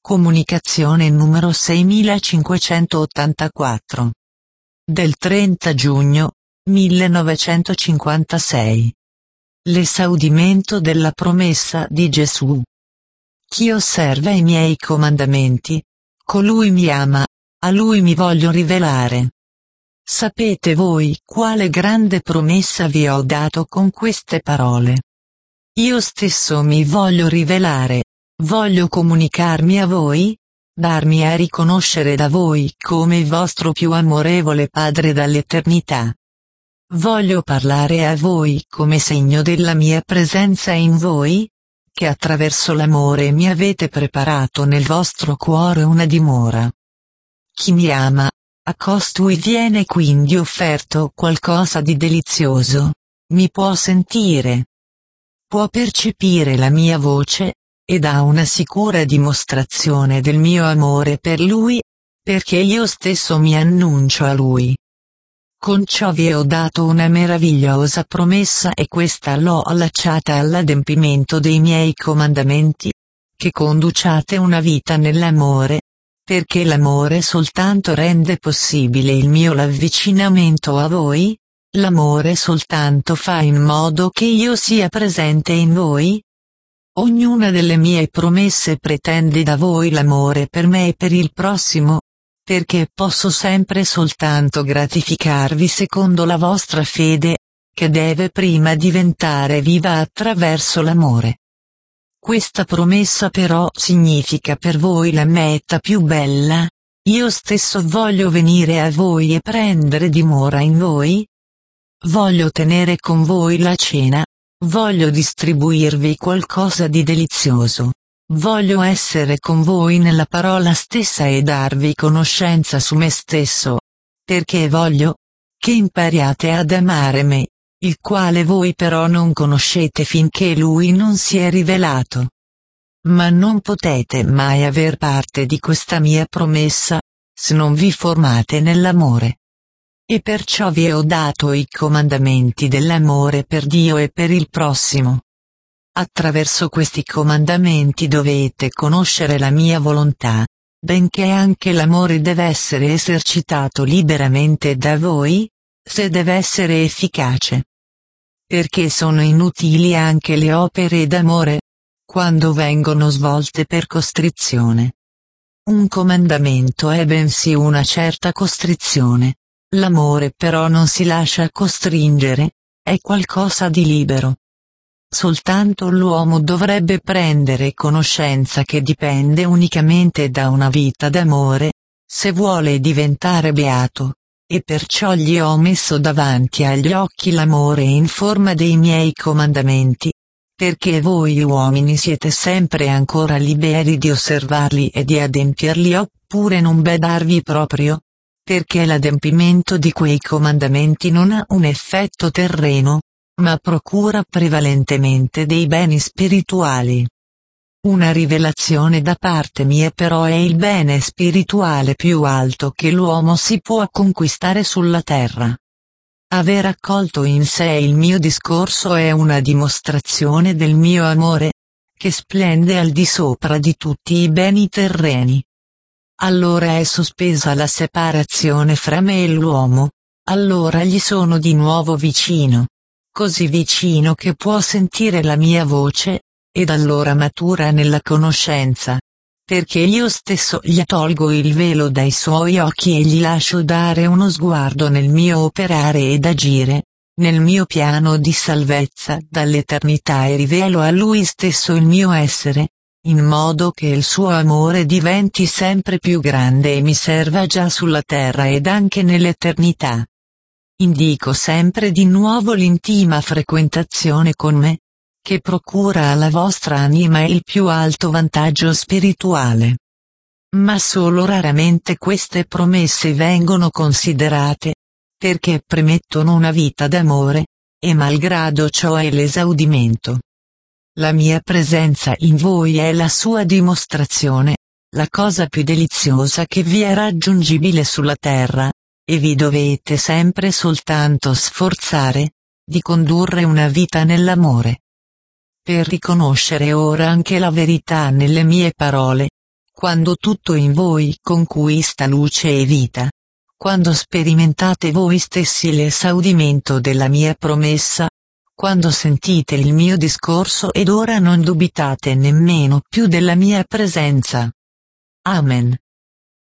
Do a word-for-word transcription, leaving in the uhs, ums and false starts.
Comunicazione numero seimilacinquecentottantaquattro. Del trenta giugno, millenovecentocinquantasei. L'esaudimento della promessa di Gesù. Chi osserva i miei comandamenti, colui mi ama, a lui mi voglio rivelare. Sapete voi quale grande promessa vi ho dato con queste parole? Io stesso mi voglio rivelare, voglio comunicarmi a voi, darmi a riconoscere da voi come il vostro più amorevole Padre dall'eternità. Voglio parlare a voi come segno della mia presenza in voi, che attraverso l'amore mi avete preparato nel vostro cuore una dimora. Chi mi ama, a costui viene quindi offerto qualcosa di delizioso, mi può sentire, può percepire la mia voce, ed ha una sicura dimostrazione del mio amore per lui, perché io stesso mi annuncio a lui. Con ciò vi ho dato una meravigliosa promessa e questa l'ho allacciata all'adempimento dei miei comandamenti, che conduciate una vita nell'amore, perché l'amore soltanto rende possibile il mio avvicinamento a voi, l'amore soltanto fa in modo che io sia presente in voi. Ognuna delle mie promesse pretende da voi l'amore per me e per il prossimo, perché posso sempre soltanto gratificarvi secondo la vostra fede, che deve prima diventare viva attraverso l'amore. Questa promessa però significa per voi la meta più bella, io stesso voglio venire a voi e prendere dimora in voi. Voglio tenere con voi la cena, voglio distribuirvi qualcosa di delizioso. Voglio essere con voi nella parola stessa e darvi conoscenza su me stesso, perché voglio che impariate ad amare me, il quale voi però non conoscete finché lui non si è rivelato. Ma non potete mai aver parte di questa mia promessa, se non vi formate nell'amore. E perciò vi ho dato i comandamenti dell'amore per Dio e per il prossimo. Attraverso questi comandamenti dovete conoscere la mia volontà, benché anche l'amore deve essere esercitato liberamente da voi, se deve essere efficace. Perché sono inutili anche le opere d'amore, quando vengono svolte per costrizione. Un comandamento è bensì una certa costrizione, l'amore però non si lascia costringere, è qualcosa di libero. Soltanto l'uomo dovrebbe prendere conoscenza che dipende unicamente da una vita d'amore, se vuole diventare beato, e perciò gli ho messo davanti agli occhi l'amore in forma dei miei comandamenti, perché voi uomini siete sempre ancora liberi di osservarli e di adempierli oppure non badarvi proprio, perché l'adempimento di quei comandamenti non ha un effetto terreno, ma procura prevalentemente dei beni spirituali. Una rivelazione da parte mia però è il bene spirituale più alto che l'uomo si può conquistare sulla terra. Aver accolto in sé il mio discorso è una dimostrazione del mio amore, che splende al di sopra di tutti i beni terreni. Allora è sospesa la separazione fra me e l'uomo, allora gli sono di nuovo vicino. Così vicino che può sentire la mia voce, ed allora matura nella conoscenza, perché io stesso gli tolgo il velo dai suoi occhi e gli lascio dare uno sguardo nel mio operare ed agire, nel mio piano di salvezza dall'eternità e rivelo a lui stesso il mio essere, in modo che il suo amore diventi sempre più grande e mi serva già sulla terra ed anche nell'eternità. Indico sempre di nuovo l'intima frequentazione con me, che procura alla vostra anima il più alto vantaggio spirituale. Ma solo raramente queste promesse vengono considerate, perché premettono una vita d'amore, e malgrado ciò è l'esaudimento. La mia presenza in voi è la sua dimostrazione, la cosa più deliziosa che vi è raggiungibile sulla terra, e vi dovete sempre soltanto sforzare, di condurre una vita nell'amore. Per riconoscere ora anche la verità nelle mie parole, quando tutto in voi conquista luce e vita, quando sperimentate voi stessi l'esaudimento della mia promessa, quando sentite il mio discorso ed ora non dubitate nemmeno più della mia presenza. Amen.